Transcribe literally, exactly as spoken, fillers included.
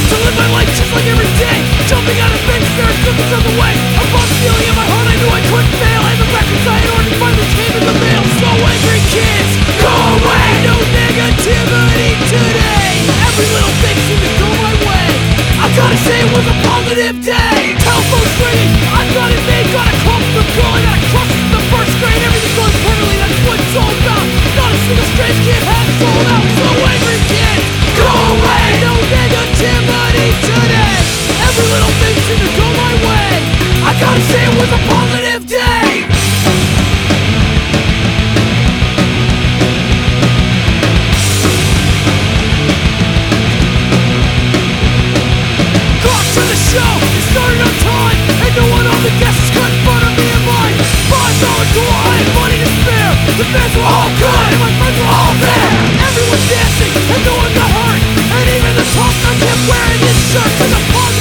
to live my life just like every day, jumping out of bed, staring cookies on the way. A bump feeling in my heart, I knew I couldn't fail. And the records I had ordered finally came in the mail. So angry kids, go away. No negativity today. Every little thing seemed to go my way. I gotta say it was a positive day. Telephone's ringing, I'm not in vain. Got a call from the girl, I got a crush from the first grade. Everything going perfectly, that's what it's all about. Not a single strange kid had it sold out. So angry kids, go away. No negativity today. Every little thing seemed to go my way. I gotta say it was a positive day. Got to the show, it started on time, and no one on the guests cut in front of me and mine. Five dollar door, I had money to spare. The fans were all good, and my friends were all there. Everyone dancing, and no one got hurt. And even the top guy kept wearing his shirt, cause I'm positive.